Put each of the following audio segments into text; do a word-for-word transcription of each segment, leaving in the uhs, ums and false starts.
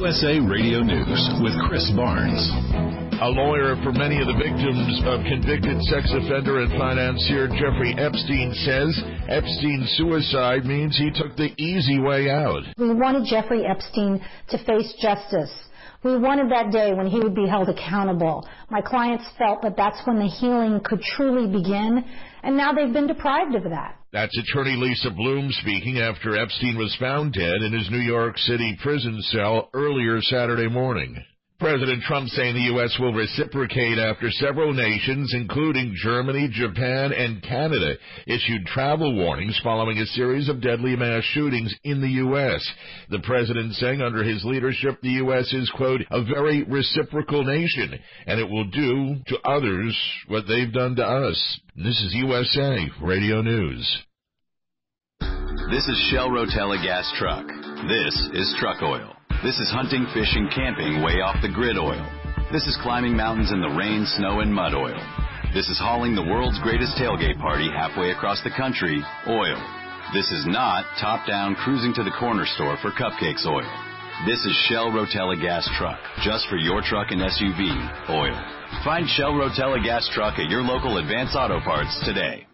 U S A Radio News with Chris Barnes. A lawyer for many of the victims of convicted sex offender and financier Jeffrey Epstein says Epstein's suicide means he took the easy way out. We wanted Jeffrey Epstein to face justice. We wanted that day when he would be held accountable. My clients felt that that's when the healing could truly begin, and now they've been deprived of that. That's attorney Lisa Bloom speaking after Epstein was found dead in his New York City prison cell earlier Saturday morning. President Trump saying the U S will reciprocate after several nations, including Germany, Japan, and Canada, issued travel warnings following a series of deadly mass shootings in the U S. The president saying under his leadership, the U S is, quote, a very reciprocal nation, and it will do to others what they've done to us. This is U S A Radio News. This is Shell Rotella gas truck. This is truck oil. This is hunting, fishing, camping way off the grid oil. This is climbing mountains in the rain, snow, and mud oil. This is hauling the world's greatest tailgate party halfway across the country, oil. This is not top-down cruising to the corner store for cupcakes oil. This is Shell Rotella gas truck, just for your truck and S U V, oil. Find Shell Rotella gas truck at your local Advance Auto Parts today.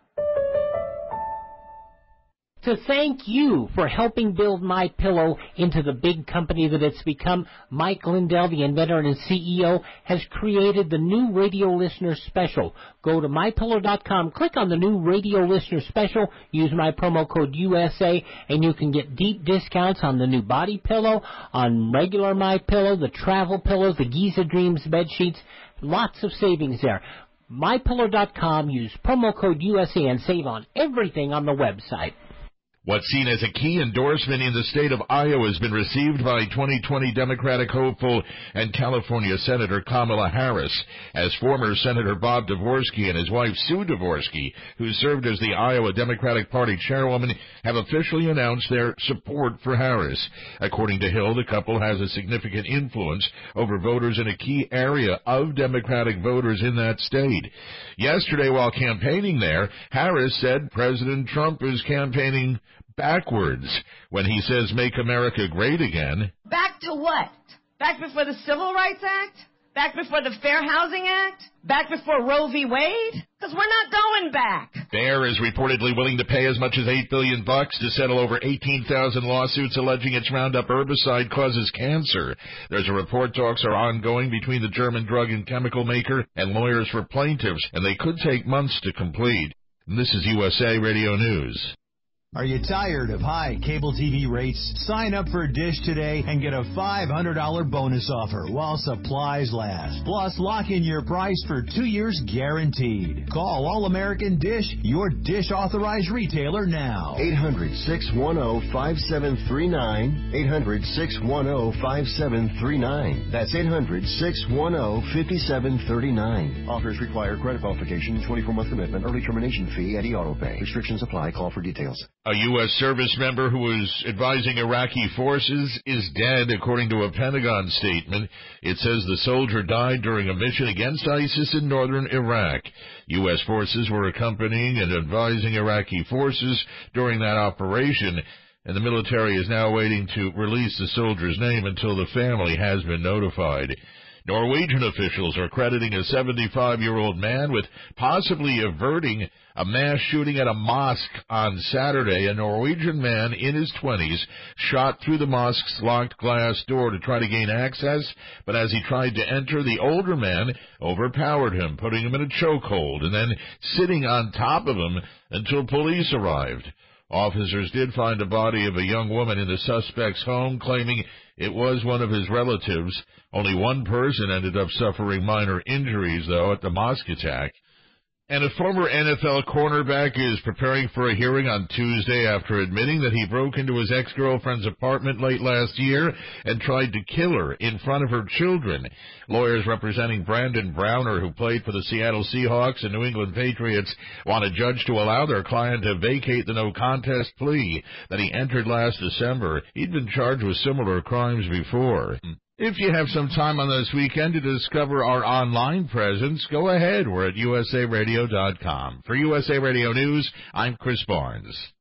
To thank you for helping build MyPillow into the big company that it's become, Mike Lindell, the inventor and C E O, has created the new Radio Listener Special. Go to my pillow dot com, click on the new Radio Listener Special, use my promo code U S A, and you can get deep discounts on the new body pillow, on regular MyPillow, the travel pillows, the Giza Dreams bed sheets. Lots of savings there. my pillow dot com, use promo code U S A and save on everything on the website. What's seen as a key endorsement in the state of Iowa has been received by twenty twenty Democratic hopeful and California Senator Kamala Harris, as former Senator Bob Dvorsky and his wife Sue Dvorsky, who served as the Iowa Democratic Party chairwoman, have officially announced their support for Harris. According to Hill, the couple has a significant influence over voters in a key area of Democratic voters in that state. Yesterday, while campaigning there, Harris said President Trump is campaigning backwards when he says make America great again. Back to what? Back before the Civil Rights Act? Back before the Fair Housing Act? Back before Roe v. Wade? Because we're not going back. Bayer is reportedly willing to pay as much as eight billion dollars bucks to settle over eighteen thousand lawsuits alleging its Roundup herbicide causes cancer. There's a report talks are ongoing between the German drug and chemical maker and lawyers for plaintiffs, and they could take months to complete. And this is U S A Radio News. Are you tired of high cable T V rates? Sign up for Dish today and get a five hundred dollars bonus offer while supplies last. Plus, lock in your price for two years guaranteed. Call All American Dish, your Dish authorized retailer now. eight hundred, six one zero, five seven three nine. eight hundred, six one zero, five seven three nine. That's eight hundred, six one zero, five seven three nine. Offers require credit qualification, twenty-four month commitment, early termination fee, and e-auto pay. Restrictions apply. Call for details. A U S service member who was advising Iraqi forces is dead, according to a Pentagon statement. It says the soldier died during a mission against ISIS in northern Iraq. U S forces were accompanying and advising Iraqi forces during that operation, and the military is now waiting to release the soldier's name until the family has been notified. Norwegian officials are crediting a seventy-five-year-old man with possibly averting a mass shooting at a mosque on Saturday. A Norwegian man in his twenties shot through the mosque's locked glass door to try to gain access, but as he tried to enter, the older man overpowered him, putting him in a chokehold and then sitting on top of him until police arrived. Officers did find a body of a young woman in the suspect's home, claiming it was one of his relatives. Only one person ended up suffering minor injuries, though, at the mosque attack. And a former N F L cornerback is preparing for a hearing on Tuesday after admitting that he broke into his ex-girlfriend's apartment late last year and tried to kill her in front of her children. Lawyers representing Brandon Browner, who played for the Seattle Seahawks and New England Patriots, want a judge to allow their client to vacate the no-contest plea that he entered last December. He'd been charged with similar crimes before. If you have some time on this weekend to discover our online presence, go ahead. We're at U S A radio dot com. For U S A Radio News, I'm Chris Barnes.